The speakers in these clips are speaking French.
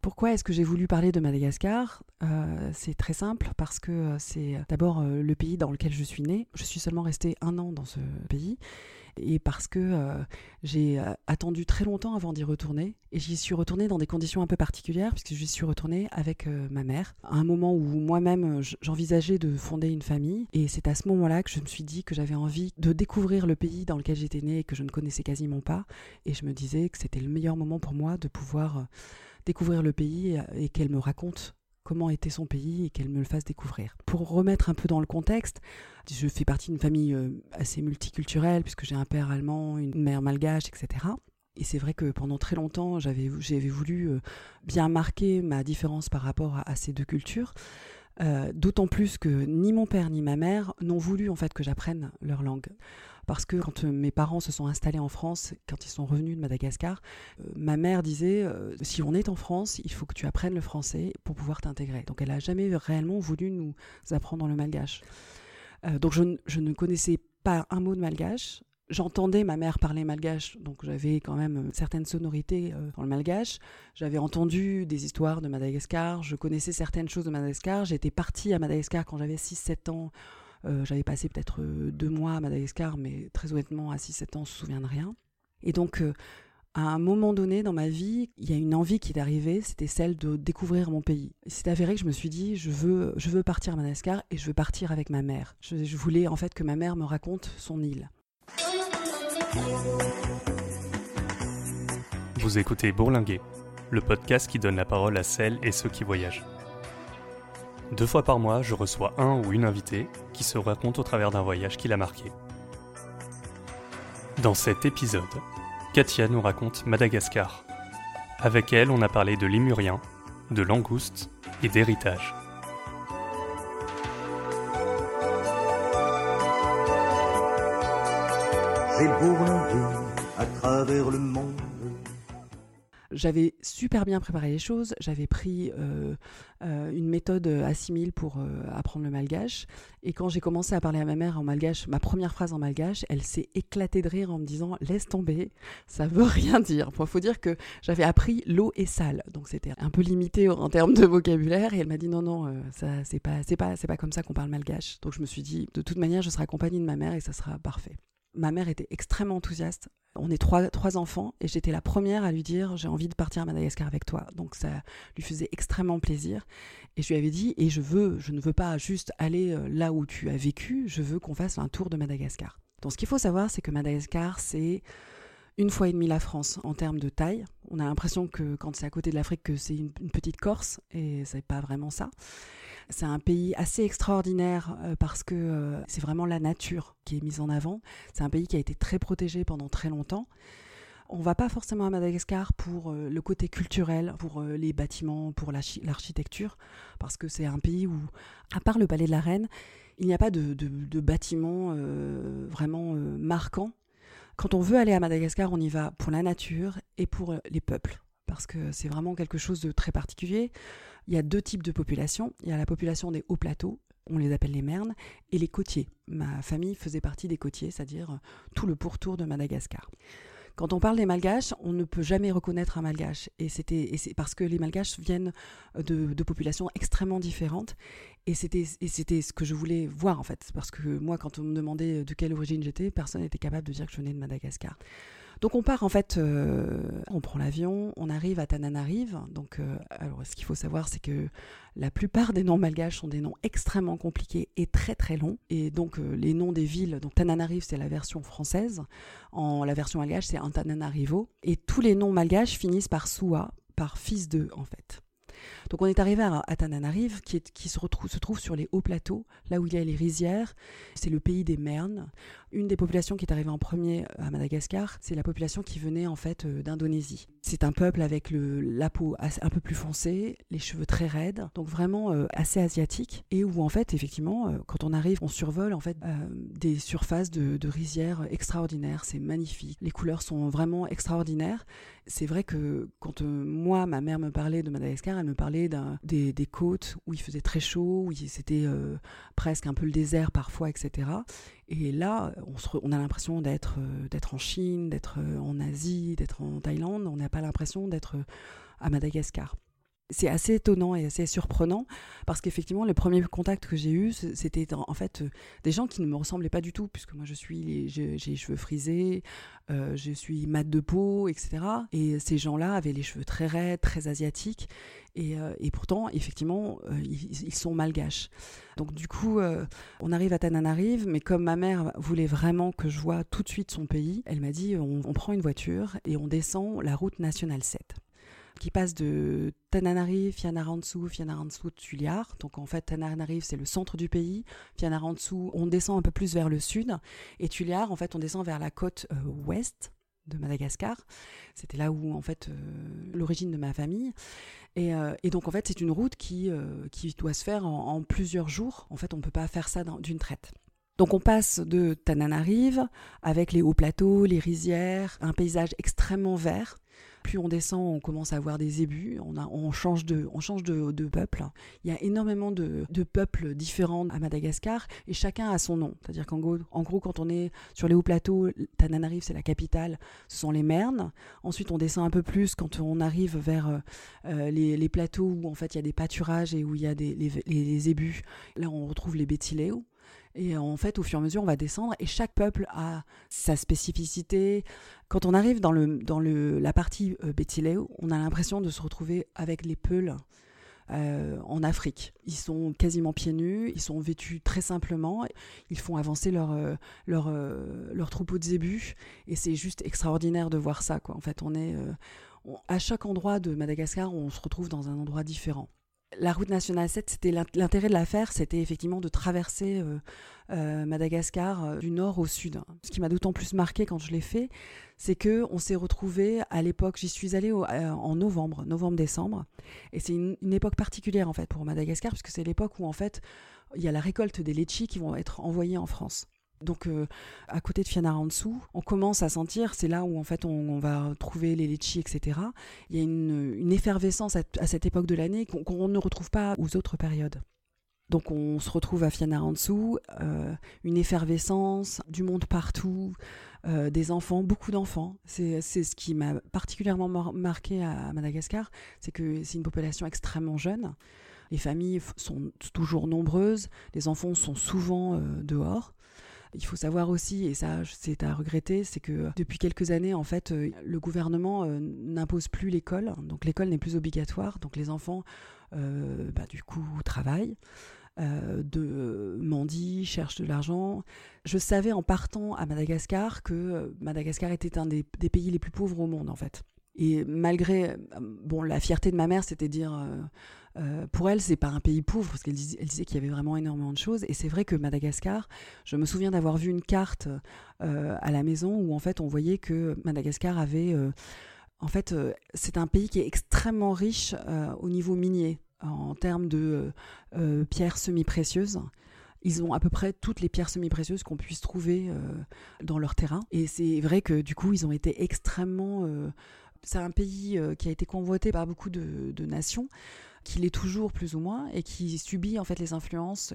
Pourquoi est-ce que j'ai voulu parler de Madagascar ? C'est très simple, parce que c'est d'abord le pays dans lequel je suis née. Je suis seulement restée 1 an dans ce pays, et parce que j'ai attendu très longtemps avant d'y retourner. Et j'y suis retournée dans des conditions un peu particulières, puisque j'y suis retournée avec ma mère, à un moment où moi-même j'envisageais de fonder une famille. Et c'est à ce moment-là que je me suis dit que j'avais envie de découvrir le pays dans lequel j'étais née et que je ne connaissais quasiment pas. Et je me disais que c'était le meilleur moment pour moi de pouvoir découvrir le pays et qu'elle me raconte comment était son pays et qu'elle me le fasse découvrir. Pour remettre un peu dans le contexte, je fais partie d'une famille assez multiculturelle, puisque j'ai un père allemand, une mère malgache, etc. Et c'est vrai que pendant très longtemps, j'avais voulu bien marquer ma différence par rapport à ces deux cultures. D'autant plus que ni mon père ni ma mère n'ont voulu en fait que j'apprenne leur langue. Parce que quand mes parents se sont installés en France, quand ils sont revenus de Madagascar, ma mère disait si on est en France, il faut que tu apprennes le français pour pouvoir t'intégrer. Donc elle n'a jamais réellement voulu nous apprendre le malgache. Donc je ne connaissais pas un mot de malgache. J'entendais ma mère parler malgache, donc j'avais quand même certaines sonorités dans le malgache. J'avais entendu des histoires de Madagascar, je connaissais certaines choses de Madagascar. J'étais partie à Madagascar quand j'avais 6-7 ans. J'avais passé peut-être 2 mois à Madagascar, mais très honnêtement, à 6-7 ans, on ne se souvient de rien. Et donc, à un moment donné dans ma vie, il y a une envie qui est arrivée, c'était celle de découvrir mon pays. Et c'est avéré que je me suis dit, je veux partir à Madagascar et je veux partir avec ma mère. Je voulais en fait que ma mère me raconte son île. Vous écoutez Bourlinguer, le podcast qui donne la parole à celles et ceux qui voyagent. 2 fois par mois, je reçois un ou une invitée qui se raconte au travers d'un voyage qui l'a marqué. Dans cet épisode, Katia nous raconte Madagascar. Avec elle, on a parlé de lémurien, de langoustes et d'héritage. J'ai bourlingué à travers le monde. J'avais super bien préparé les choses, j'avais pris une méthode assimile pour apprendre le malgache, et quand j'ai commencé à parler à ma mère en malgache, ma première phrase en malgache, elle s'est éclatée de rire en me disant « laisse tomber, ça veut rien dire ». Il faut dire que j'avais appris « l'eau est sale », donc c'était un peu limité en termes de vocabulaire, et elle m'a dit « non, ça, c'est pas comme ça qu'on parle malgache ». Donc je me suis dit « de toute manière, je serai accompagnée de ma mère et ça sera parfait ». Ma mère était extrêmement enthousiaste. On est trois enfants et j'étais la première à lui dire « j'ai envie de partir à Madagascar avec toi ». Donc ça lui faisait extrêmement plaisir. Et je lui avais dit « et je ne veux pas juste aller là où tu as vécu, je veux qu'on fasse un tour de Madagascar ». Donc ce qu'il faut savoir, c'est que Madagascar, c'est 1,5 fois la France en termes de taille. On a l'impression que quand c'est à côté de l'Afrique, que c'est une petite Corse, et c'est pas vraiment ça. C'est un pays assez extraordinaire parce que c'est vraiment la nature qui est mise en avant. C'est un pays qui a été très protégé pendant très longtemps. On ne va pas forcément à Madagascar pour le côté culturel, pour les bâtiments, pour l'architecture, parce que c'est un pays où, à part le Palais de la Reine, il n'y a pas de bâtiments vraiment marquants. Quand on veut aller à Madagascar, on y va pour la nature et pour les peuples, parce que c'est vraiment quelque chose de très particulier. Il y a 2 types de populations. Il y a la population des hauts plateaux, on les appelle les mernes, et les côtiers. Ma famille faisait partie des côtiers, c'est-à-dire tout le pourtour de Madagascar. Quand on parle des malgaches, on ne peut jamais reconnaître un malgache. Et c'est parce que les malgaches viennent de populations extrêmement différentes. Et c'était ce que je voulais voir, en fait. Parce que moi, quand on me demandait de quelle origine j'étais, personne n'était capable de dire que je venais de Madagascar. Donc on part en fait, on prend l'avion, on arrive à Tananarive. Donc, alors ce qu'il faut savoir, c'est que la plupart des noms malgaches sont des noms extrêmement compliqués et très très longs. Et donc les noms des villes, donc Tananarive c'est la version française, la version malgache c'est Antananarivo. Et tous les noms malgaches finissent par Soua, par fils de en fait. Donc on est arrivé à Tananarive qui se trouve sur les hauts plateaux, là où il y a les rizières. C'est le pays des Mernes. Une des populations qui est arrivée en premier à Madagascar, c'est la population qui venait en fait d'Indonésie. C'est un peuple avec la peau un peu plus foncée, les cheveux très raides, donc vraiment assez asiatique, et où en fait effectivement quand on arrive, on survole en fait des surfaces de rizières extraordinaires. C'est magnifique, les couleurs sont vraiment extraordinaires. C'est vrai que quand moi, ma mère me parlait de Madagascar, elle me parlait des côtes où il faisait très chaud, où c'était presque un peu le désert parfois, etc. Et là, on a l'impression d'être en Chine, d'être en Asie, d'être en Thaïlande. On n'a pas l'impression d'être à Madagascar. C'est assez étonnant et assez surprenant parce qu'effectivement, le premier contact que j'ai eu, c'était en fait des gens qui ne me ressemblaient pas du tout, puisque moi j'ai les cheveux frisés, je suis mate de peau, etc. Et ces gens-là avaient les cheveux très raides, très asiatiques, et pourtant, effectivement, ils sont malgaches. Donc du coup, on arrive à Tananarive, mais comme ma mère voulait vraiment que je voie tout de suite son pays, elle m'a dit on prend une voiture et on descend la route nationale 7. Qui passe de Tananarive, Fianarantsoa, Tuliar. Donc en fait, Tananarive, c'est le centre du pays. Fianarantsoa, on descend un peu plus vers le sud. Et Tuliar, en fait, on descend vers la côte ouest de Madagascar. C'était là où, en fait, l'origine de ma famille. Et donc, en fait, c'est une route qui doit se faire en plusieurs jours. En fait, on ne peut pas faire ça d'une traite. Donc on passe de Tananarive avec les hauts plateaux, les rizières, un paysage extrêmement vert. Plus on descend, on commence à avoir des zébus, on change de peuple. Il y a énormément de peuples différents à Madagascar et chacun a son nom. C'est-à-dire qu'en gros, quand on est sur les hauts plateaux, Tananarive, c'est la capitale, ce sont les Mernes. Ensuite, on descend un peu plus quand on arrive vers les plateaux où en fait il y a des pâturages et où il y a les zébus. Là, on retrouve les Betileo. Et en fait, au fur et à mesure, on va descendre et chaque peuple a sa spécificité. Quand on arrive dans la partie Betileo, on a l'impression de se retrouver avec les Peuls en Afrique. Ils sont quasiment pieds nus, ils sont vêtus très simplement, ils font avancer leur troupeau de zébus et c'est juste extraordinaire de voir ça, quoi. En fait, à chaque endroit de Madagascar, on se retrouve dans un endroit différent. La route nationale 7, c'était l'intérêt de la faire, c'était effectivement de traverser Madagascar du nord au sud. Ce qui m'a d'autant plus marqué quand je l'ai fait, c'est qu'on s'est retrouvés à l'époque, j'y suis allée en novembre-décembre, et c'est une époque particulière en fait pour Madagascar, puisque c'est l'époque où en fait il y a la récolte des litchis qui vont être envoyés en France. Donc à côté de Fianarantsoa, on commence à sentir, c'est là où en fait on va trouver les litchis, etc. Il y a une effervescence à cette époque de l'année qu'on ne retrouve pas aux autres périodes. Donc on se retrouve à Fianarantsoa, une effervescence, du monde partout, des enfants, beaucoup d'enfants. C'est ce qui m'a particulièrement marqué à Madagascar, c'est que c'est une population extrêmement jeune. Les familles sont toujours nombreuses, les enfants sont souvent dehors. Il faut savoir aussi, et ça c'est à regretter, c'est que depuis quelques années, en fait, le gouvernement n'impose plus l'école, donc l'école n'est plus obligatoire, donc les enfants, du coup, travaillent, mendient, cherchent de l'argent. Je savais en partant à Madagascar que Madagascar était un des pays les plus pauvres au monde, en fait. Et malgré, la fierté de ma mère, c'était de dire... pour elle, c'est pas un pays pauvre, parce qu'elle disait qu'il y avait vraiment énormément de choses. Et c'est vrai que Madagascar, je me souviens d'avoir vu une carte à la maison où en fait on voyait que Madagascar avait... c'est un pays qui est extrêmement riche au niveau minier, en termes de pierres semi-précieuses. Ils ont à peu près toutes les pierres semi-précieuses qu'on puisse trouver dans leur terrain. Et c'est vrai que du coup, ils ont été extrêmement... c'est un pays qui a été convoité par beaucoup de nations, qui l'est toujours plus ou moins, et qui a subi les influences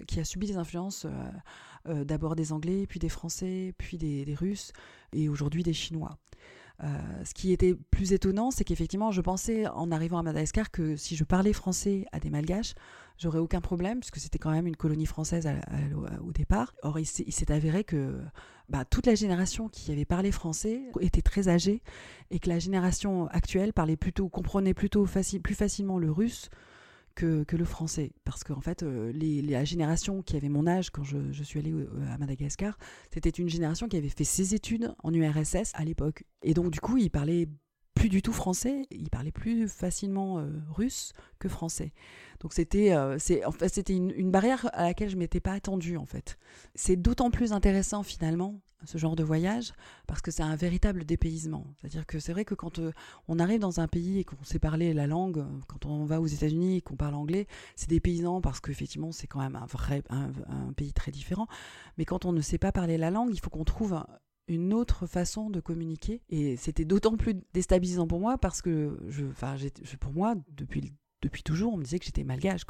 d'abord des Anglais, puis des Français, puis des Russes, et aujourd'hui des Chinois. Ce qui était plus étonnant, c'est qu'effectivement, je pensais en arrivant à Madagascar que si je parlais français à des Malgaches, j'aurais aucun problème, puisque c'était quand même une colonie française au départ. Or, il s'est avéré que toute la génération qui avait parlé français était très âgée, et que la génération actuelle comprenait plus facilement le russe que le français. Parce qu'en fait, la génération qui avait mon âge quand je suis allée à Madagascar, c'était une génération qui avait fait ses études en URSS à l'époque. Et donc, du coup, ils parlaient plus du tout français, ils parlaient plus facilement russe que français. Donc c'était une barrière à laquelle je ne m'étais pas attendue, en fait. C'est d'autant plus intéressant finalement, ce genre de voyage, parce que c'est un véritable dépaysement. C'est-à-dire que c'est vrai que quand on arrive dans un pays et qu'on sait parler la langue, quand on va aux États-Unis et qu'on parle anglais, c'est dépaysant parce qu'effectivement c'est quand même un pays très différent. Mais quand on ne sait pas parler la langue, il faut qu'on trouve une autre façon de communiquer, et c'était d'autant plus déstabilisant pour moi parce que pour moi depuis toujours on me disait que j'étais malgache, quoi.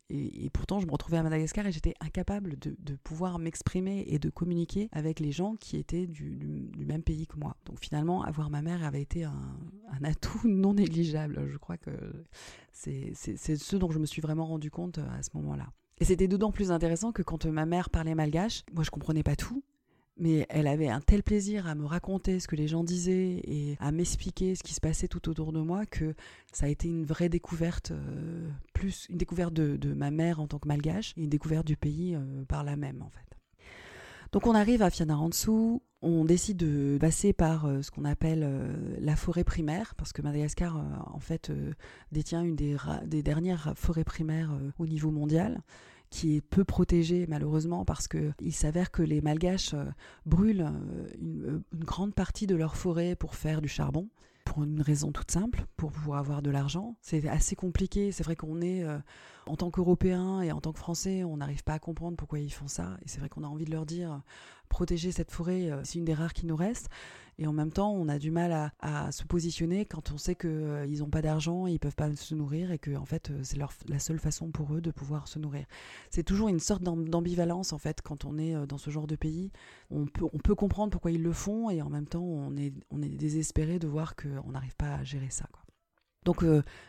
Et pourtant, je me retrouvais à Madagascar et j'étais incapable de pouvoir m'exprimer et de communiquer avec les gens qui étaient du même pays que moi. Donc finalement, avoir ma mère avait été un atout non négligeable. Je crois que c'est ce dont je me suis vraiment rendu compte à ce moment-là. Et c'était d'autant plus intéressant que quand ma mère parlait malgache, moi je comprenais pas tout. Mais elle avait un tel plaisir à me raconter ce que les gens disaient et à m'expliquer ce qui se passait tout autour de moi que ça a été une vraie découverte, plus une découverte de ma mère en tant que malgache et une découverte du pays par là même en fait. Donc on arrive à Fianarantsoa, on décide de passer par ce qu'on appelle la forêt primaire, parce que Madagascar en fait détient une des dernières forêts primaires au niveau mondial, qui est peu protégée malheureusement parce qu'il s'avère que les Malgaches brûlent une grande partie de leur forêt pour faire du charbon, pour une raison toute simple, pour pouvoir avoir de l'argent. C'est assez compliqué, c'est vrai qu'on est, en tant qu'Européens et en tant que Français, on n'arrive pas à comprendre pourquoi ils font ça, et c'est vrai qu'on a envie de leur dire, protéger cette forêt, c'est une des rares qui nous reste, et en même temps, on a du mal à se positionner quand on sait qu'ils n'ont pas d'argent, ils ne peuvent pas se nourrir, et que en fait, c'est la seule façon pour eux de pouvoir se nourrir. C'est toujours une sorte d'ambivalence, en fait, quand on est dans ce genre de pays. On peut comprendre pourquoi ils le font, et en même temps, on est désespéré de voir qu'on n'arrive pas à gérer ça, quoi. Donc,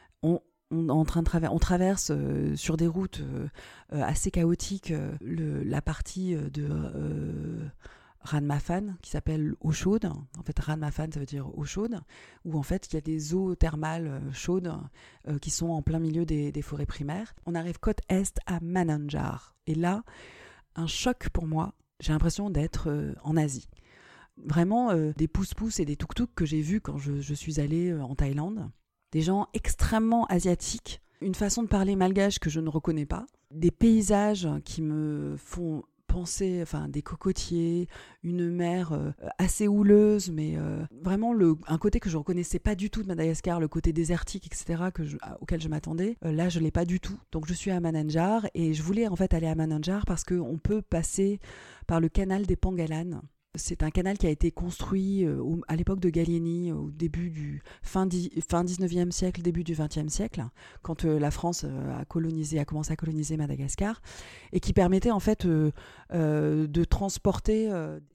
on traverse sur des routes assez chaotiques la partie de Ranmafan, qui s'appelle eau chaude. En fait, Ranmafan, ça veut dire eau chaude, où en fait, il y a des eaux thermales chaudes qui sont en plein milieu des forêts primaires. On arrive côte est à Mananjar. Et là, un choc pour moi. J'ai l'impression d'être en Asie. Vraiment, des pousse-pousse et des tuk-tuk que j'ai vus quand je suis allée en Thaïlande. Des gens extrêmement asiatiques, une façon de parler malgache que je ne reconnais pas, des paysages qui me font penser, enfin des cocotiers, une mer assez houleuse, mais vraiment un côté que je ne reconnaissais pas du tout de Madagascar, le côté désertique, etc., auquel je m'attendais. Là, je ne l'ai pas du tout. Donc je suis à Mananjar et je voulais en fait aller à Mananjar parce qu'on peut passer par le canal des Pangalan. C'est un canal qui a été construit à l'époque de Gallieni, au début du fin 19e siècle, début du 20e siècle, quand la France a commencé à coloniser Madagascar, et qui permettait en fait de transporter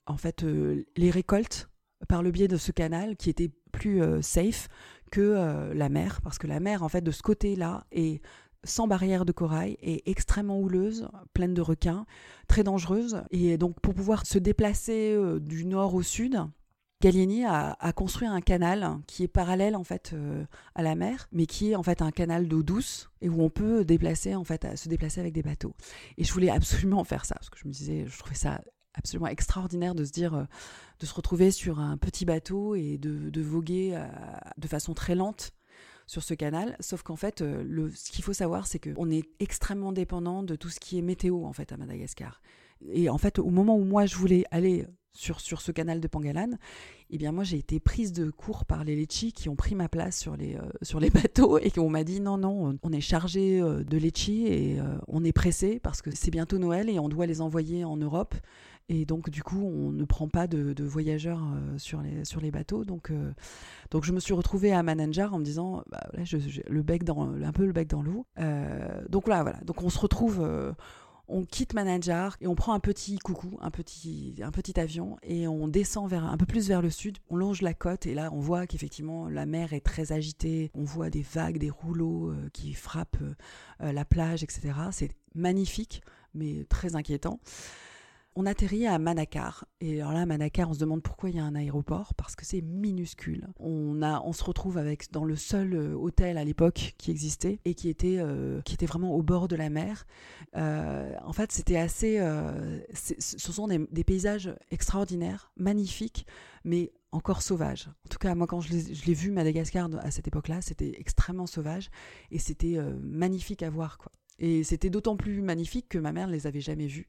les récoltes par le biais de ce canal, qui était plus safe que la mer, parce que la mer en fait de ce côté-là est sans barrière de corail et extrêmement houleuse, pleine de requins, très dangereuse. Et donc pour pouvoir se déplacer du nord au sud, Gallieni a construit un canal qui est parallèle en fait à la mer, mais qui est en fait un canal d'eau douce et où on peut se déplacer avec des bateaux. Et je voulais absolument faire ça parce que je trouvais ça absolument extraordinaire de se dire, de se retrouver sur un petit bateau et de voguer de façon très lente sur ce canal, sauf qu'en fait, ce qu'il faut savoir, c'est qu'on est extrêmement dépendant de tout ce qui est météo, en fait, à Madagascar. Et en fait, au moment où moi, je voulais aller sur ce canal de Pangalan, eh bien, moi, j'ai été prise de court par les litchis qui ont pris ma place sur les bateaux et qu'on m'a dit non, on est chargé de litchis et on est pressé parce que c'est bientôt Noël et on doit les envoyer en Europe. Et donc, du coup, on ne prend pas de voyageurs sur les bateaux. Donc, je me suis retrouvée à Mananjar en me disant, là, un peu le bec dans l'eau. Donc là, voilà. Donc, on se retrouve, on quitte Mananjar et on prend un petit coucou, un petit avion et on descend un peu plus vers le sud. On longe la côte et là, on voit qu'effectivement, la mer est très agitée. On voit des vagues, des rouleaux qui frappent la plage, etc. C'est magnifique, mais très inquiétant. On atterrit à Manakar. Et alors là, à Manakar, on se demande pourquoi il y a un aéroport, parce que c'est minuscule. On se retrouve dans le seul hôtel à l'époque qui existait et qui était vraiment au bord de la mer. En fait, c'était assez... ce sont des paysages extraordinaires, magnifiques, mais encore sauvages. En tout cas, moi, quand je l'ai vu Madagascar à cette époque-là, c'était extrêmement sauvage et c'était magnifique à voir, quoi. Et c'était d'autant plus magnifique que ma mère ne les avait jamais vus.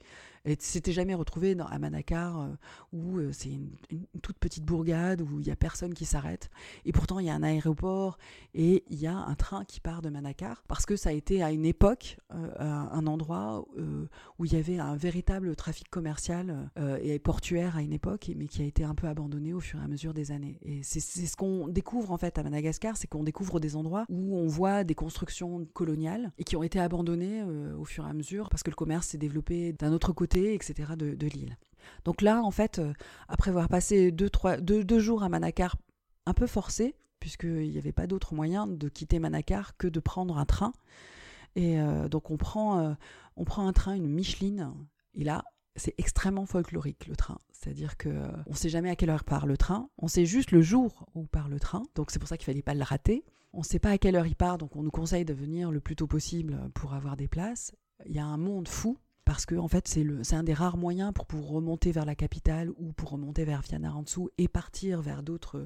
Elle s'était jamais retrouvée à Madagascar où c'est une toute petite bourgade où il y a personne qui s'arrête. Et pourtant, il y a un aéroport et il y a un train qui part de Madagascar parce que ça a été à une époque un endroit où il y avait un véritable trafic commercial et portuaire à une époque, mais qui a été un peu abandonné au fur et à mesure des années. Et c'est ce qu'on découvre en fait à Madagascar, c'est qu'on découvre des endroits où on voit des constructions coloniales et qui ont été abandonnées au fur et à mesure parce que le commerce s'est développé d'un autre côté, etc. de l'île. Donc là, en fait, après avoir passé deux jours à Madagascar un peu forcés, puisqu'il n'y avait pas d'autre moyen de quitter Madagascar que de prendre un train. Et donc on prend un train, une Micheline, et là, c'est extrêmement folklorique le train. C'est-à-dire qu'on ne sait jamais à quelle heure part le train, on sait juste le jour où part le train, donc c'est pour ça qu'il ne fallait pas le rater. On ne sait pas à quelle heure il part, donc on nous conseille de venir le plus tôt possible pour avoir des places. Il y a un monde fou, parce que en fait, c'est un des rares moyens pour remonter vers la capitale ou pour remonter vers Fianarantsoa et partir vers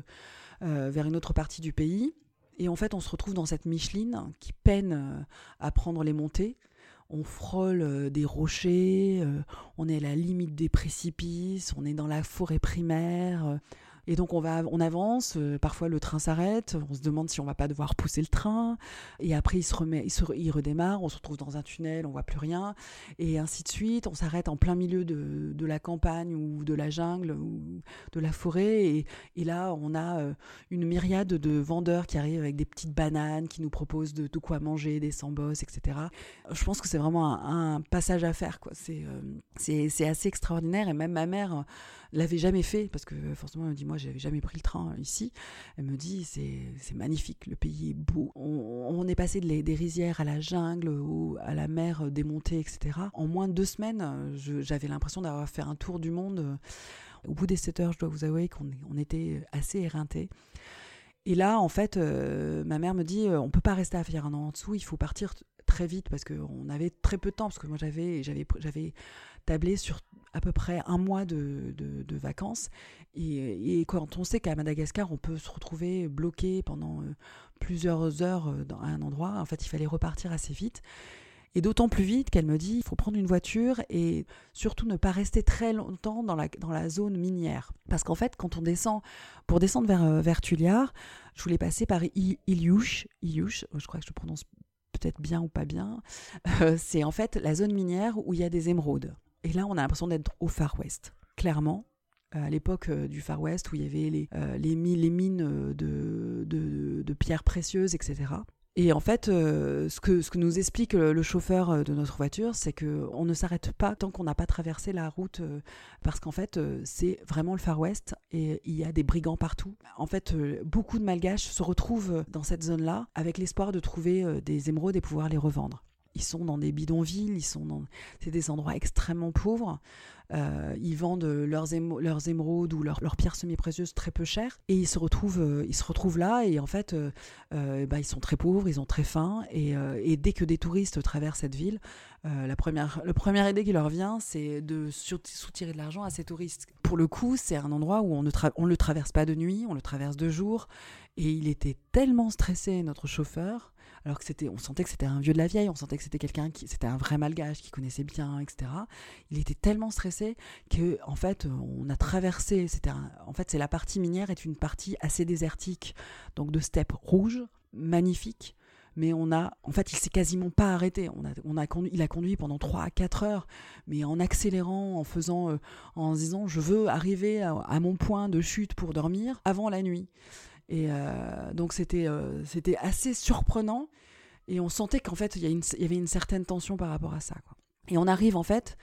une autre partie du pays. Et en fait, on se retrouve dans cette Micheline qui peine à prendre les montées. On frôle des rochers, on est à la limite des précipices, on est dans la forêt primaire. Et donc on avance, parfois le train s'arrête, on se demande si on va pas devoir pousser le train, et après il redémarre, on se retrouve dans un tunnel, on voit plus rien, et ainsi de suite. On s'arrête en plein milieu de la campagne ou de la jungle ou de la forêt, et là on a une myriade de vendeurs qui arrivent avec des petites bananes, qui nous proposent de quoi manger, des sambos, etc. Je pense que c'est vraiment un passage à faire, quoi. C'est assez extraordinaire, et même ma mère l'avait jamais fait, parce que forcément elle me dit, moi j'avais jamais pris le train ici. Elle me dit c'est magnifique, le pays est beau. On est passé des rizières à la jungle, à la mer démontée, etc. En moins de 2 semaines, j'avais l'impression d'avoir fait un tour du monde. Au bout des 7 heures, je dois vous avouer qu'on était assez éreintés. Et là, en fait, ma mère me dit, on peut pas rester à Fianarantsoa, il faut partir très vite, parce qu'on avait très peu de temps, parce que moi j'avais tablé sur à peu près 1 mois de vacances, et quand on sait qu'à Madagascar on peut se retrouver bloqué pendant plusieurs heures à un endroit, en fait il fallait repartir assez vite, et d'autant plus vite qu'elle me dit il faut prendre une voiture et surtout ne pas rester très longtemps dans la zone minière, parce qu'en fait quand on descend, pour descendre vers Tuliar, je voulais passer par Iljuš, je crois que je le prononce peut-être bien ou pas bien, c'est en fait la zone minière où il y a des émeraudes. Et là, on a l'impression d'être au Far West, clairement. À l'époque du Far West, où il y avait les mines de pierres précieuses, etc. Et en fait, ce que nous explique le chauffeur de notre voiture, c'est qu'on ne s'arrête pas tant qu'on n'a pas traversé la route, parce qu'en fait, c'est vraiment le Far West et il y a des brigands partout. En fait, beaucoup de Malgaches se retrouvent dans cette zone-là avec l'espoir de trouver des émeraudes et pouvoir les revendre. Ils sont dans des bidonvilles, c'est des endroits extrêmement pauvres. Ils vendent leurs émeraudes ou leurs pierres semi-précieuses très peu chères, et ils se retrouvent là, et en fait ils sont très pauvres, ils ont très faim, et dès que des touristes traversent cette ville, la première idée qui leur vient, c'est de soutirer de l'argent à ces touristes. Pour le coup, c'est un endroit où on ne le traverse pas de nuit, on le traverse de jour, et il était tellement stressé, notre chauffeur, alors que on sentait que c'était un vieux de la vieille, on sentait que c'était c'était un vrai malgache qui connaissait bien, etc. Il était tellement stressé que, en fait, on a traversé. En fait, c'est la partie minière est une partie assez désertique, donc de steppe rouge, magnifique. Mais il s'est quasiment pas arrêté. Il a conduit pendant 3 à 4 heures, mais en accélérant, en se disant, je veux arriver à mon point de chute pour dormir avant la nuit. Et donc c'était assez surprenant, et on sentait qu'en fait il y avait une certaine tension par rapport à ça, quoi. Et on arrive en fait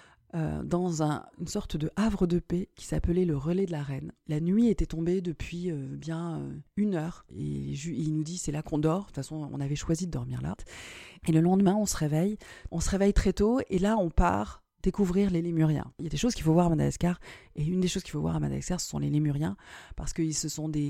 dans une sorte de havre de paix qui s'appelait le Relais de la Reine. La nuit était tombée depuis bien 1 heure, et il nous dit c'est là qu'on dort. De toute façon on avait choisi de dormir là, et le lendemain on se réveille très tôt, et là on part découvrir les lémuriens. Il y a des choses qu'il faut voir à Madagascar, et une des choses qu'il faut voir à Madagascar, ce sont les lémuriens, parce que ce sont des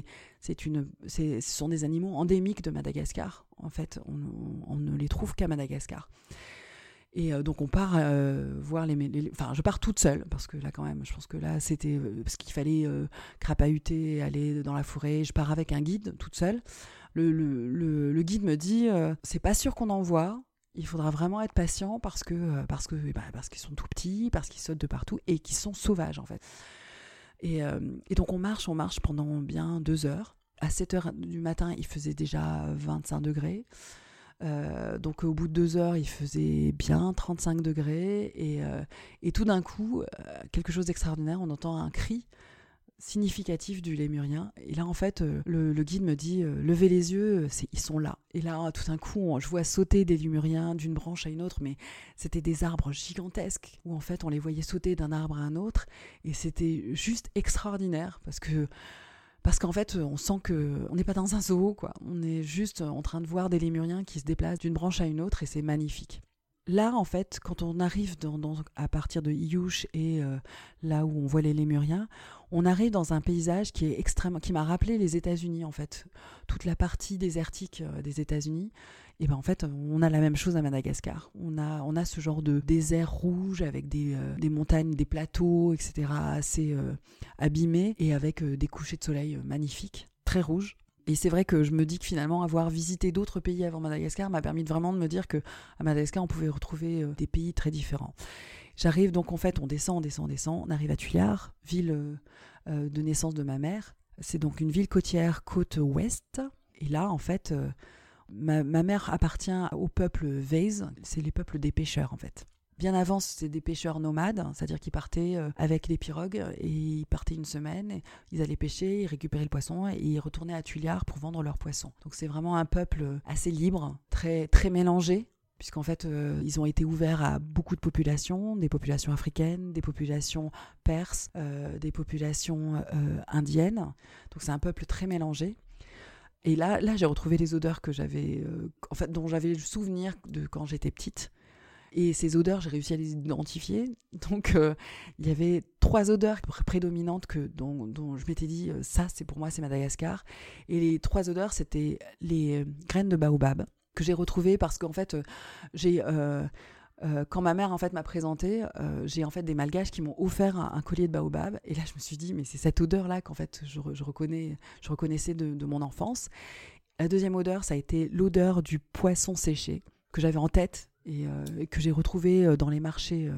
animaux endémiques de Madagascar. En fait, on ne les trouve qu'à Madagascar. Et donc on part voir enfin, je pars toute seule, parce que là quand même, je pense que là c'était parce qu'il fallait crapahuter, aller dans la forêt. Je pars avec un guide toute seule. Le guide me dit c'est pas sûr qu'on en voit. Il faudra vraiment être patient parce qu'ils sont tout petits, parce qu'ils sautent de partout et qu'ils sont sauvages en fait. Et donc on marche pendant bien 2 heures. À 7 heures du matin, il faisait déjà 25 degrés. Donc au bout de 2 heures, il faisait bien 35 degrés. Et tout d'un coup, quelque chose d'extraordinaire, on entend un cri significatif du lémurien. Et là, en fait, le guide me dit levez les yeux, ils sont là. Et là, tout d'un coup, je vois sauter des lémuriens d'une branche à une autre, mais c'était des arbres gigantesques où en fait, on les voyait sauter d'un arbre à un autre. Et c'était juste extraordinaire parce qu'en fait, on sent qu'on n'est pas dans un zoo, quoi. On est juste en train de voir des lémuriens qui se déplacent d'une branche à une autre et c'est magnifique. Là, en fait, quand on arrive à partir de Hiyush et là où on voit les lémuriens, on arrive dans un paysage qui m'a rappelé les États-Unis, en fait. Toute la partie désertique des États-Unis. Et ben en fait, on a la même chose à Madagascar. On a ce genre de désert rouge avec des montagnes, des plateaux, etc. assez abîmés et avec des couchers de soleil magnifiques, très rouges. Et c'est vrai que je me dis que finalement, avoir visité d'autres pays avant Madagascar m'a permis vraiment de me dire qu'à Madagascar, on pouvait retrouver des pays très différents. J'arrive donc, en fait, on descend, on arrive à Tuliar, ville de naissance de ma mère. C'est donc une ville côtière, côte ouest. Et là, en fait, ma mère appartient au peuple Vase, c'est les peuples des pêcheurs, en fait. Bien avant, c'était des pêcheurs nomades, c'est-à-dire qu'ils partaient avec des pirogues et ils partaient une semaine, ils allaient pêcher, ils récupéraient le poisson et ils retournaient à Tuliar pour vendre leurs poissons. Donc c'est vraiment un peuple assez libre, très, très mélangé, puisqu'en fait, ils ont été ouverts à beaucoup de populations, des populations africaines, des populations perses, des populations indiennes. Donc c'est un peuple très mélangé. Et là j'ai retrouvé les odeurs que dont j'avais le souvenir de quand j'étais petite. Et ces odeurs, j'ai réussi à les identifier. Donc, il y avait 3 odeurs prédominantes dont je m'étais dit, ça, pour moi, c'est Madagascar. Et les 3 odeurs, c'était les graines de baobab que j'ai retrouvées parce qu'en fait, quand ma mère en fait m'a présenté, j'ai en fait des Malgaches qui m'ont offert un collier de baobab. Et là, je me suis dit, mais c'est cette odeur-là qu'en fait, je reconnaissais de mon enfance. La deuxième odeur, ça a été l'odeur du poisson séché que j'avais en tête et que j'ai retrouvé dans les marchés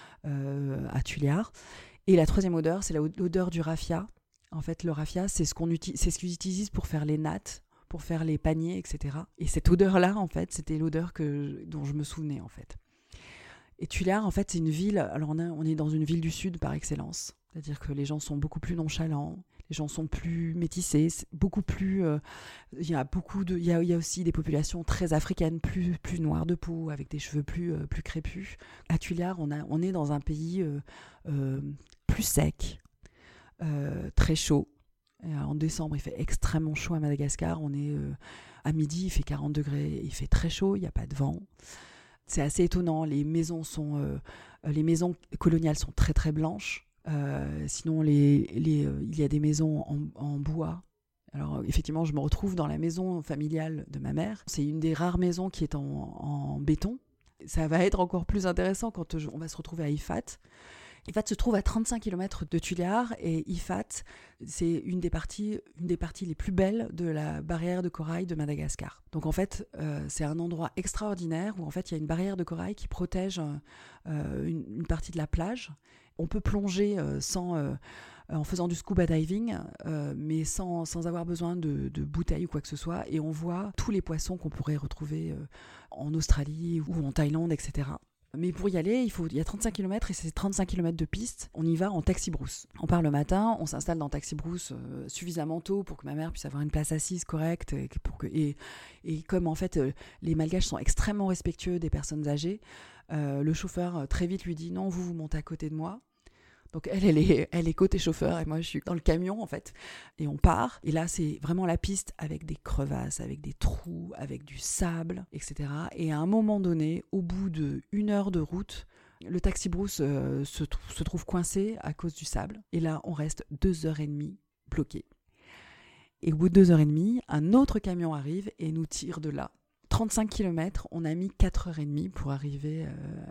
à Tuliar. Et la troisième odeur, c'est l'odeur du raffia. En fait, le raffia, c'est ce qu'ils utilisent pour faire les nattes, pour faire les paniers, etc. Et cette odeur-là, en fait, c'était l'odeur dont je me souvenais, en fait. Et Tuliar, en fait, c'est une ville... Alors, on est dans une ville du Sud par excellence. C'est-à-dire que les gens sont beaucoup plus nonchalants. Les gens sont plus métissés, beaucoup plus. Il y a aussi des populations très africaines, plus noires de peau, avec des cheveux plus crépus. À Tuliar, on est dans un pays plus sec, très chaud. Et en décembre, il fait extrêmement chaud à Madagascar. On est à midi, il fait 40 degrés, il fait très chaud, il n'y a pas de vent. C'est assez étonnant. Les maisons coloniales sont très très blanches. Sinon, il y a des maisons en bois. Alors, effectivement, je me retrouve dans la maison familiale de ma mère. C'est une des rares maisons qui est en béton. Ça va être encore plus intéressant quand on va se retrouver à Ifat. Ifat se trouve à 35 km de Tuliar et Ifat, c'est une des parties les plus belles de la barrière de corail de Madagascar. Donc en fait, c'est un endroit extraordinaire où en fait il y a une barrière de corail qui protège une partie de la plage. On peut plonger en faisant du scuba diving, mais sans avoir besoin de bouteilles ou quoi que ce soit. Et on voit tous les poissons qu'on pourrait retrouver en Australie ou en Thaïlande, etc. Mais pour y aller, il y a 35 km et c'est 35 km de piste. On y va en taxi-brousse. On part le matin, on s'installe dans taxi-brousse suffisamment tôt pour que ma mère puisse avoir une place assise correcte. Et comme en fait, les Malgaches sont extrêmement respectueux des personnes âgées, le chauffeur très vite lui dit « Non, vous montez à côté de moi ». Donc elle est côté chauffeur et moi je suis dans le camion en fait. Et on part. Et là c'est vraiment la piste avec des crevasses, avec des trous, avec du sable, etc. Et à un moment donné, au bout d'1 heure de route, le taxi-brousse se trouve coincé à cause du sable. Et là on reste 2h30 bloqué. Et au bout de 2h30, un autre camion arrive et nous tire de là. 35 km, on a mis 4h30 pour arriver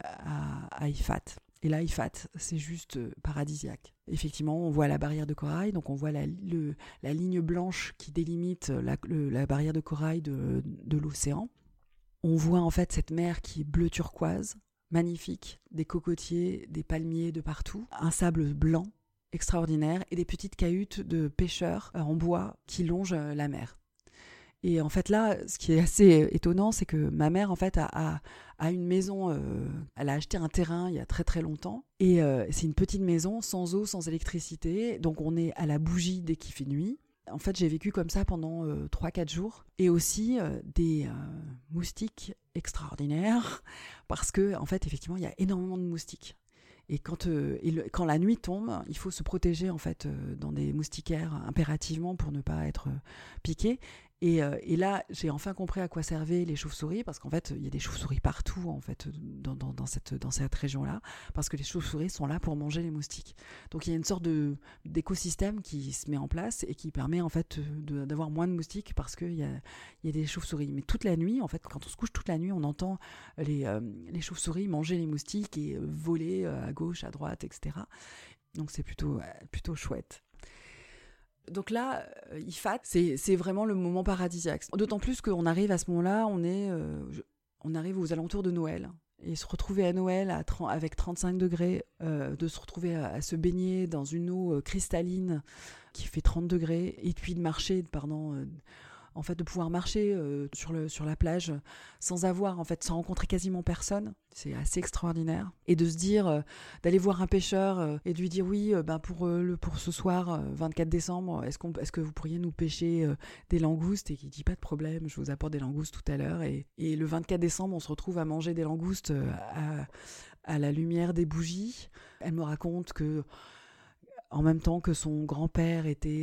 à Ifat. Et là, Ifat, c'est juste paradisiaque. Effectivement, on voit la barrière de corail, donc on voit la ligne blanche qui délimite la barrière de corail de l'océan. On voit en fait cette mer qui est bleu turquoise, magnifique, des cocotiers, des palmiers de partout, un sable blanc extraordinaire et des petites cahutes de pêcheurs en bois qui longent la mer. Et en fait là, ce qui est assez étonnant, c'est que ma mère en fait a une maison, elle a acheté un terrain il y a très très longtemps, et c'est une petite maison sans eau, sans électricité, donc on est à la bougie dès qu'il fait nuit. En fait, j'ai vécu comme ça pendant 3-4 jours, et aussi des moustiques extraordinaires, parce que en fait, effectivement, il y a énormément de moustiques. Et quand la nuit tombe, il faut se protéger en fait dans des moustiquaires impérativement pour ne pas être piqué. Et là, j'ai enfin compris à quoi servaient les chauves-souris, parce qu'en fait, il y a des chauves-souris partout en fait dans cette région-là, parce que les chauves-souris sont là pour manger les moustiques. Donc il y a une sorte d'écosystème qui se met en place et qui permet en fait d'avoir moins de moustiques parce qu'il y a des chauves-souris. Mais toute la nuit, en fait, quand on se couche toute la nuit, on entend les chauves-souris manger les moustiques et voler à gauche, à droite, etc. Donc c'est plutôt chouette. Donc là, Ifat, c'est vraiment le moment paradisiaque. D'autant plus qu'on arrive à ce moment-là, on arrive aux alentours de Noël. Et se retrouver à Noël avec 35 degrés, de se retrouver à se baigner dans une eau cristalline qui fait 30 degrés, et puis de marcher en fait, de pouvoir marcher sur la plage sans rencontrer quasiment personne, c'est assez extraordinaire. Et de se dire, d'aller voir un pêcheur et de lui dire oui, pour ce soir, 24 décembre, est-ce que vous pourriez nous pêcher des langoustes, et qui dit pas de problème, je vous apporte des langoustes tout à l'heure. Et le 24 décembre, on se retrouve à manger des langoustes à la lumière des bougies. Elle me raconte que, en même temps que son grand-père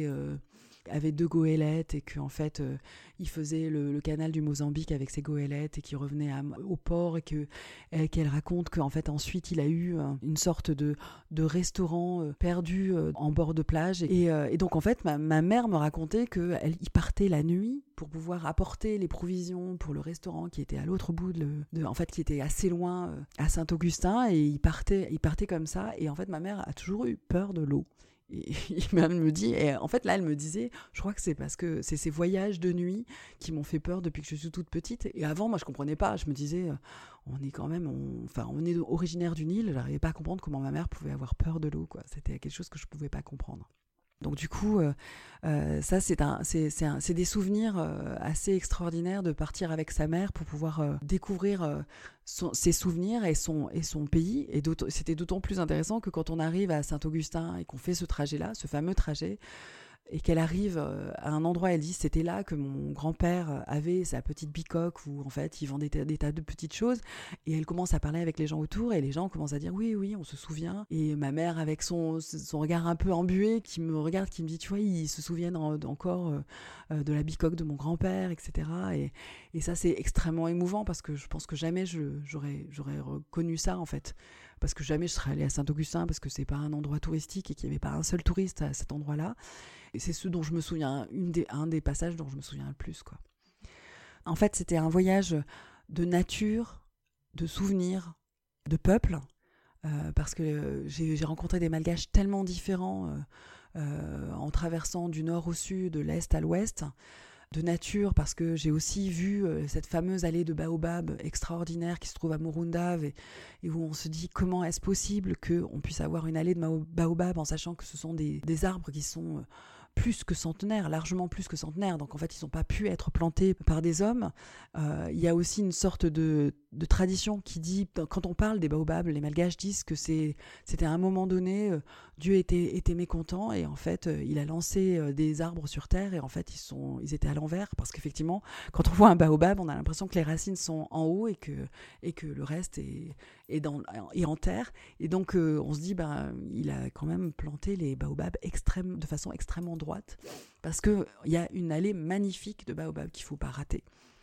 avait 2 goélettes, et qu'en fait il faisait le canal du Mozambique avec ses goélettes et qu'il revenait au port, et qu'elle raconte qu'en fait ensuite il a eu une sorte de restaurant perdu en bord de plage, et donc en fait ma mère me racontait qu'il partait la nuit pour pouvoir apporter les provisions pour le restaurant qui était à l'autre bout en fait qui était assez loin à Saint-Augustin, et il partait comme ça. Et en fait ma mère a toujours eu peur de l'eau. Et elle me dit, et en fait là elle me disait, je crois que c'est parce que c'est ces voyages de nuit qui m'ont fait peur depuis que je suis toute petite. Et avant, moi je comprenais pas, je me disais, on est originaire du Nil, j'arrivais pas à comprendre comment ma mère pouvait avoir peur de l'eau, quoi. C'était quelque chose que je pouvais pas comprendre. Donc du coup, ça c'est des souvenirs assez extraordinaires de partir avec sa mère pour pouvoir découvrir ses souvenirs et son pays. Et c'était d'autant plus intéressant que quand on arrive à Saint-Augustin et qu'on fait ce trajet-là, ce fameux trajet, et qu'elle arrive à un endroit, elle dit c'était là que mon grand-père avait sa petite bicoque où en fait il vendait des tas de petites choses, et elle commence à parler avec les gens autour, et les gens commencent à dire oui on se souvient, et ma mère avec son regard un peu embué qui me regarde, qui me dit tu vois, ils se souviennent encore de la bicoque de mon grand-père, etc. Et ça c'est extrêmement émouvant, parce que je pense que jamais j'aurais reconnu ça en fait, parce que jamais je serais allée à Saint-Augustin, parce que c'est pas un endroit touristique et qu'il n'y avait pas un seul touriste à cet endroit-là. Et c'est ce dont je me souviens, un des passages dont je me souviens le plus, quoi. En fait, c'était un voyage de nature, de souvenirs, de peuple, parce que j'ai rencontré des Malgaches tellement différents en traversant du nord au sud, de l'est à l'ouest. De nature, parce que j'ai aussi vu cette fameuse allée de baobab extraordinaire qui se trouve à Morundave, et où on se dit comment est-ce possible qu'on puisse avoir une allée de baobab en sachant que ce sont des arbres qui sont plus que centenaires, largement plus que centenaires, donc en fait ils n'ont pas pu être plantés par des hommes. Il y a aussi une sorte de tradition qui dit, quand on parle des baobabs, les Malgaches disent que c'était à un moment donné, Dieu était mécontent, et en fait il a lancé des arbres sur terre, et en fait ils étaient à l'envers, parce qu'effectivement quand on voit un baobab, on a l'impression que les racines sont en haut et que le reste est en terre, et donc on se dit il a quand même planté les baobabs de façon extrêmement droite, parce qu'il y a une allée magnifique de baobabs qu'il ne faut pas rater.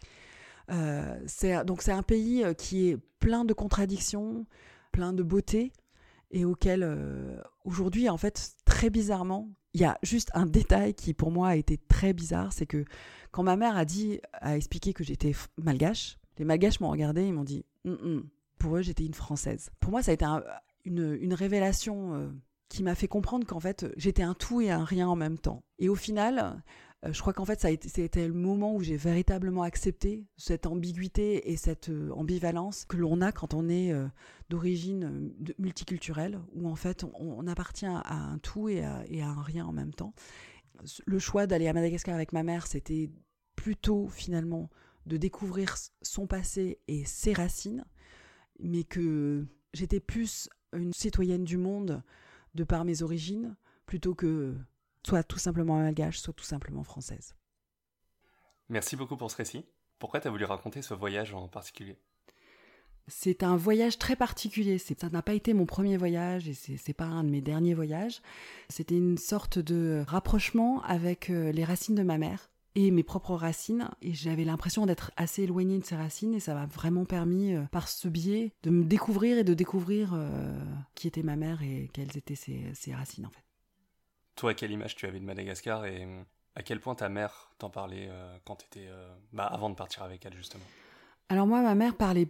C'est un pays qui est plein de contradictions, plein de beauté, et auquel aujourd'hui, en fait, très bizarrement, il y a juste un détail qui pour moi a été très bizarre, c'est que quand ma mère a expliqué que j'étais malgache, les Malgaches m'ont regardé, ils m'ont dit pour eux j'étais une Française. Pour moi ça a été une révélation qui m'a fait comprendre qu'en fait j'étais un tout et un rien en même temps. Et au final, Je crois qu'en fait, c'était le moment où j'ai véritablement accepté cette ambiguïté et cette ambivalence que l'on a quand on est d'origine multiculturelle, où en fait, on appartient à un tout et à un rien en même temps. Le choix d'aller à Madagascar avec ma mère, c'était plutôt finalement de découvrir son passé et ses racines, mais que j'étais plus une citoyenne du monde de par mes origines, plutôt que soit tout simplement malgache, soit tout simplement française. Merci beaucoup pour ce récit. Pourquoi tu as voulu raconter ce voyage en particulier ? C'est un voyage très particulier. Ça n'a pas été mon premier voyage et c'est pas un de mes derniers voyages. C'était une sorte de rapprochement avec les racines de ma mère et mes propres racines. Et j'avais l'impression d'être assez éloignée de ces racines et ça m'a vraiment permis, par ce biais, de me découvrir et de découvrir qui était ma mère et quelles étaient ses racines en fait. Toi, quelle image tu avais de Madagascar et à quel point ta mère t'en parlait quand t'étais, avant de partir avec elle justement ? Alors moi, ma mère parlait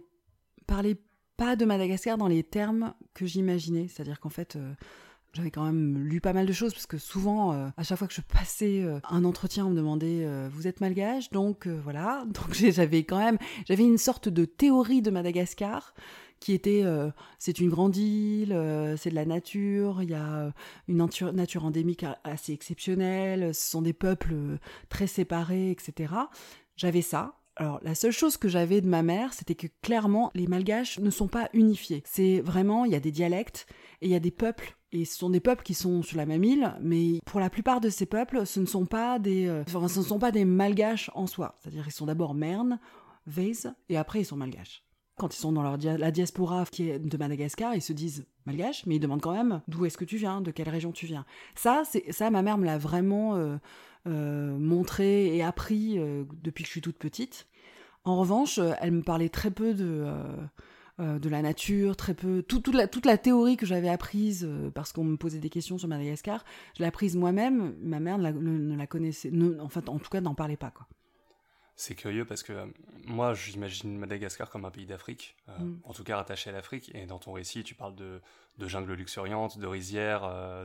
pas de Madagascar dans les termes que j'imaginais. C'est-à-dire qu'en fait, j'avais quand même lu pas mal de choses, parce que souvent, à chaque fois que je passais un entretien, on me demandait « Vous êtes malgache ?» Donc voilà, donc j'avais une sorte de théorie de Madagascar qui était c'est une grande île, c'est de la nature, il y a une nature endémique assez exceptionnelle, ce sont des peuples très séparés, etc. J'avais ça. Alors, la seule chose que j'avais de ma mère, c'était que clairement, les malgaches ne sont pas unifiés. C'est vraiment, il y a des dialectes et il y a des peuples. Et ce sont des peuples qui sont sur la même île, mais pour la plupart de ces peuples, ce ne sont pas des malgaches en soi. C'est-à-dire, ils sont d'abord Merne, Vase, et après, ils sont malgaches. Quand ils sont dans la diaspora qui est de Madagascar, ils se disent malgaches, mais ils demandent quand même d'où est-ce que tu viens, de quelle région tu viens. Ça, ma mère me l'a vraiment montré et appris depuis que je suis toute petite. En revanche, elle me parlait très peu de la nature, très peu toute la théorie que j'avais apprise parce qu'on me posait des questions sur Madagascar, je l'ai apprise moi-même. Ma mère ne la connaissait, en tout cas, n'en parlait pas, quoi. C'est curieux parce que moi, j'imagine Madagascar comme un pays d'Afrique, en tout cas rattaché à l'Afrique. Et dans ton récit, tu parles de jungle luxuriante, de rizières,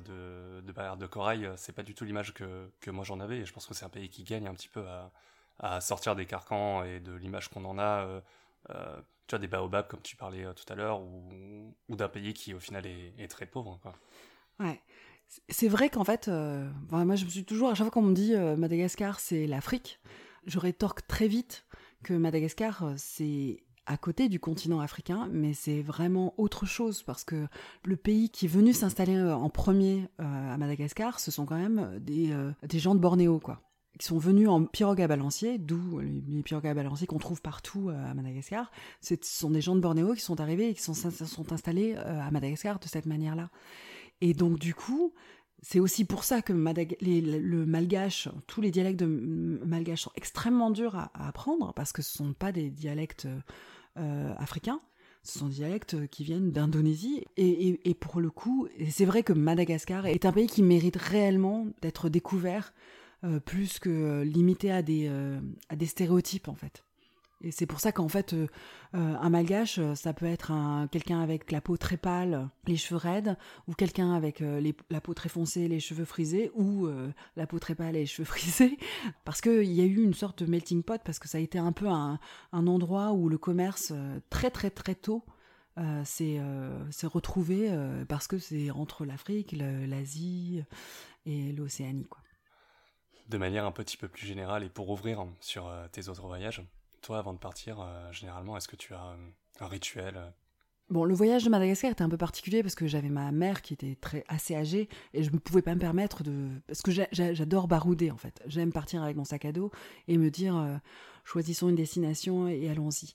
de barrières de corail. C'est pas du tout l'image que moi j'en avais. Et je pense que c'est un pays qui gagne un petit peu à sortir des carcans et de l'image qu'on en a. Tu vois, des baobabs comme tu parlais tout à l'heure, ou d'un pays qui au final est très pauvre, quoi. Ouais. C'est vrai qu'en fait, moi je me suis toujours, à chaque fois qu'on me dit Madagascar c'est l'Afrique, je rétorque très vite que Madagascar, c'est à côté du continent africain, mais c'est vraiment autre chose, parce que le pays qui est venu s'installer en premier à Madagascar, ce sont quand même des gens de Bornéo, quoi, qui sont venus en pirogue à balancier, d'où les pirogues à balancier qu'on trouve partout à Madagascar. Ce sont des gens de Bornéo qui sont arrivés et qui sont installés à Madagascar de cette manière-là. Et donc du coup, c'est aussi pour ça que le malgache, tous les dialectes de malgache sont extrêmement durs à apprendre, parce que ce ne sont pas des dialectes africains, ce sont des dialectes qui viennent d'Indonésie. Et pour le coup, c'est vrai que Madagascar est un pays qui mérite réellement d'être découvert, plus que limité à des stéréotypes, en fait. Et c'est pour ça qu'en fait, un malgache, ça peut être quelqu'un avec la peau très pâle, les cheveux raides, ou quelqu'un avec la peau très foncée, les cheveux frisés, ou la peau très pâle et les cheveux frisés, parce qu'il y a eu une sorte de melting pot, parce que ça a été un peu un endroit où le commerce, très très très tôt, s'est retrouvé, parce que c'est entre l'Afrique, l'Asie et l'Océanie, quoi. De manière un petit peu plus générale, et pour ouvrir sur tes autres voyages, toi, avant de partir, généralement, est-ce que tu as un rituel Bon, le voyage de Madagascar était un peu particulier parce que j'avais ma mère qui était assez âgée et je ne pouvais pas me permettre parce que j'adore barouder, en fait. J'aime partir avec mon sac à dos et me dire choisissons une destination et allons-y.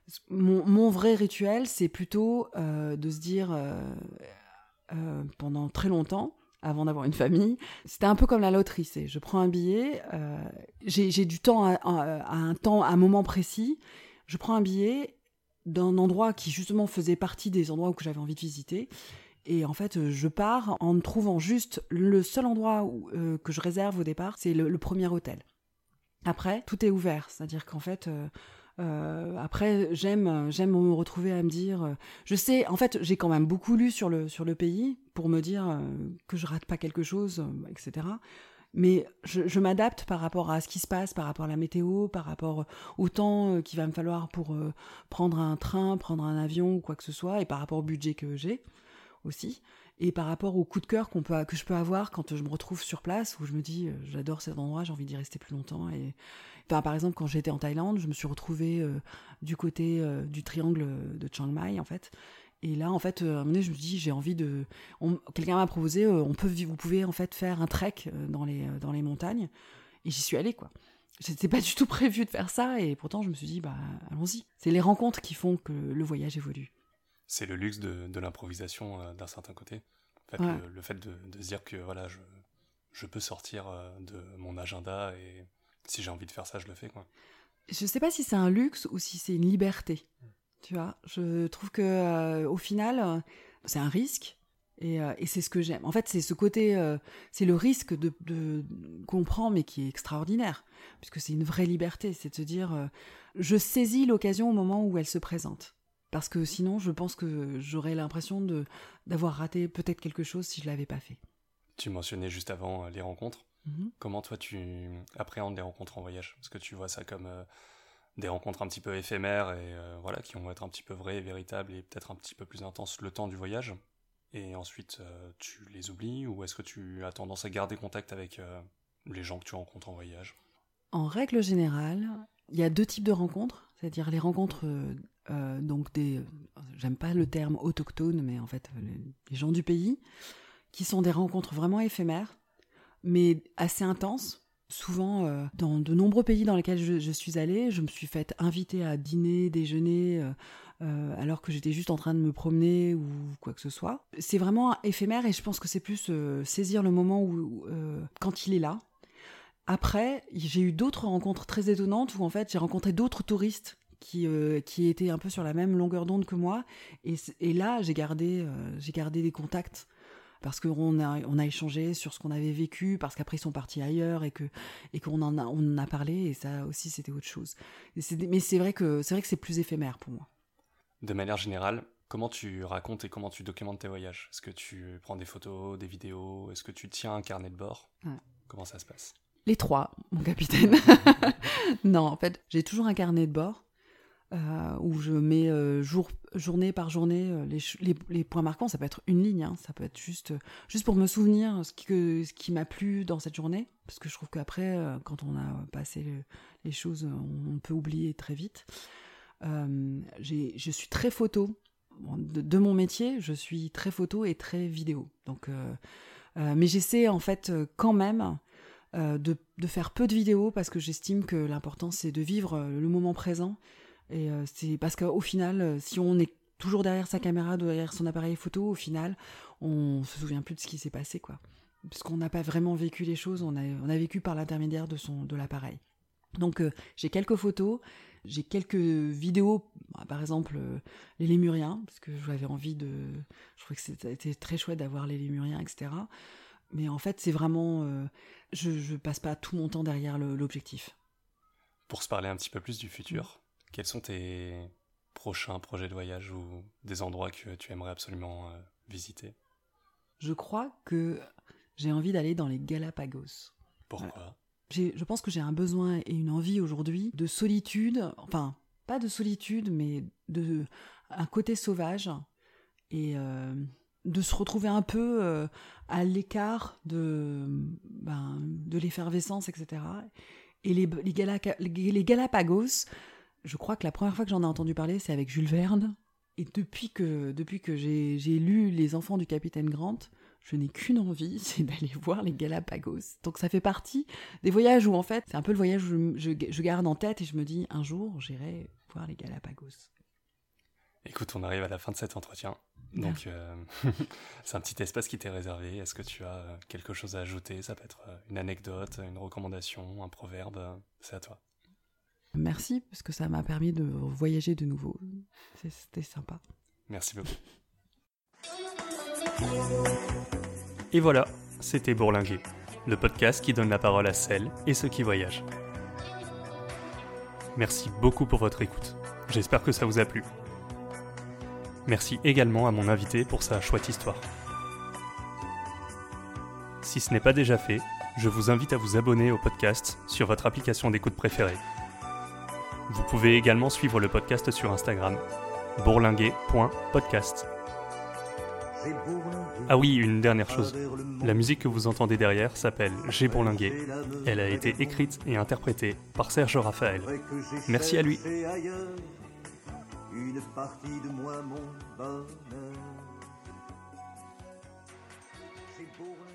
Mon vrai rituel, c'est plutôt de se dire pendant très longtemps, avant d'avoir une famille, c'était un peu comme la loterie, je prends un billet, j'ai du temps à un moment précis, je prends un billet d'un endroit qui justement faisait partie des endroits que j'avais envie de visiter, et en fait je pars en trouvant juste le seul endroit que je réserve au départ, c'est le premier hôtel. Après, tout est ouvert, c'est-à-dire qu'en fait... après, j'aime me retrouver à me dire... je sais, en fait, j'ai quand même beaucoup lu sur le pays pour me dire que je rate pas quelque chose, etc. Mais je m'adapte par rapport à ce qui se passe, par rapport à la météo, par rapport au temps qu'il va me falloir pour prendre un train, prendre un avion ou quoi que ce soit, et par rapport au budget que j'ai aussi, et par rapport au coup de cœur que je peux avoir quand je me retrouve sur place, où je me dis j'adore cet endroit, j'ai envie d'y rester plus longtemps. Et par exemple, quand j'étais en Thaïlande, je me suis retrouvée du côté du triangle de Chiang Mai, en fait. Et là, en fait, à un moment donné, je me dis, j'ai envie de... Quelqu'un m'a proposé, vous pouvez en fait faire un trek dans les montagnes. Et j'y suis allée, quoi. C'était pas du tout prévu de faire ça, et pourtant, je me suis dit, allons-y. C'est les rencontres qui font que le voyage évolue. C'est le luxe de l'improvisation d'un certain côté. En fait, ouais. le fait de se dire que voilà, je peux sortir de mon agenda, et si j'ai envie de faire ça, je le fais, quoi. Je sais pas si c'est un luxe ou si c'est une liberté. Tu vois, je trouve que au final, c'est un risque et c'est ce que j'aime. En fait, c'est ce côté, c'est le risque qu'on prend, mais qui est extraordinaire, puisque c'est une vraie liberté. C'est de se dire, je saisis l'occasion au moment où elle se présente, parce que sinon, je pense que j'aurais l'impression d'avoir raté peut-être quelque chose si je l'avais pas fait. Tu mentionnais juste avant les rencontres. Comment toi tu appréhendes les rencontres en voyage ? Est-ce que tu vois ça comme des rencontres un petit peu éphémères et voilà, qui vont être un petit peu vraies et véritables et peut-être un petit peu plus intenses le temps du voyage, et ensuite tu les oublies, ou est-ce que tu as tendance à garder contact avec les gens que tu rencontres en voyage ? En règle générale, il y a 2 types de rencontres, c'est-à-dire les rencontres j'aime pas le terme autochtone, mais en fait les gens du pays, qui sont des rencontres vraiment éphémères, mais assez intenses. Souvent, dans de nombreux pays dans lesquels je suis allée, je me suis faite inviter à dîner, déjeuner, alors que j'étais juste en train de me promener ou quoi que ce soit. C'est vraiment éphémère, et je pense que c'est plus saisir le moment quand il est là. Après, j'ai eu d'autres rencontres très étonnantes où en fait j'ai rencontré d'autres touristes qui étaient un peu sur la même longueur d'onde que moi, et là j'ai gardé des contacts. Parce qu'on a échangé sur ce qu'on avait vécu, parce qu'après ils sont partis ailleurs et qu'on on en a parlé, et ça aussi c'était autre chose. Mais c'est vrai que c'est plus éphémère pour moi. De manière générale, comment tu racontes et comment tu documentes tes voyages ? Est-ce que tu prends des photos, des vidéos ? Est-ce que tu tiens un carnet de bord ? Ouais. Comment ça se passe ? Les 3, mon capitaine. Non, en fait, j'ai toujours un carnet de bord où je mets journée par journée les points marquants. Ça peut être une ligne, hein, ça peut être juste pour me souvenir ce qui m'a plu dans cette journée, parce que je trouve qu'après, quand on a passé les choses, on peut oublier très vite. Je suis très photo. De mon métier, je suis très photo et très vidéo. Donc, mais j'essaie en fait quand même de faire peu de vidéos, parce que j'estime que l'important c'est de vivre le moment présent. Et c'est parce qu'au final, si on est toujours derrière sa caméra, derrière son appareil photo, au final, on se souvient plus de ce qui s'est passé, quoi. Parce qu'on n'a pas vraiment vécu les choses, on a vécu par l'intermédiaire de l'appareil. Donc j'ai quelques photos, j'ai quelques vidéos, par exemple les Lémuriens, parce que j'avais envie je trouvais que c'était très chouette d'avoir les Lémuriens, etc. Mais en fait, c'est vraiment... je passe pas tout mon temps derrière l'objectif. Pour se parler un petit peu plus du futur, quels sont tes prochains projets de voyage ou des endroits que tu aimerais absolument visiter ? Je crois que j'ai envie d'aller dans les Galapagos. Pourquoi ? Je pense que j'ai un besoin et une envie aujourd'hui de solitude, enfin, pas de solitude, mais un côté sauvage, et de se retrouver un peu à l'écart de l'effervescence, etc. Et les Galapagos, je crois que la première fois que j'en ai entendu parler, c'est avec Jules Verne. Et depuis que j'ai lu Les Enfants du Capitaine Grant, je n'ai qu'une envie, c'est d'aller voir les Galapagos. Donc ça fait partie des voyages où, en fait, c'est un peu le voyage où je garde en tête et je me dis, un jour, j'irai voir les Galapagos. Écoute, on arrive à la fin de cet entretien. Donc, c'est un petit espace qui t'est réservé. Est-ce que tu as quelque chose à ajouter ? Ça peut être une anecdote, une recommandation, un proverbe. C'est à toi. Merci, parce que ça m'a permis de voyager de nouveau. C'était sympa. Merci beaucoup. Et voilà, c'était Bourlinguer, le podcast qui donne la parole à celles et ceux qui voyagent. Merci beaucoup pour votre écoute. J'espère que ça vous a plu. Merci également à mon invité pour sa chouette histoire. Si ce n'est pas déjà fait, je vous invite à vous abonner au podcast sur votre application d'écoute préférée. Vous pouvez également suivre le podcast sur Instagram, bourlinguer.podcast. Ah oui, une dernière chose. La musique que vous entendez derrière s'appelle J'ai bourlingué. Elle a été écrite et interprétée par Serge Raphaël. Merci à lui. Une partie de moi, mon bonheur.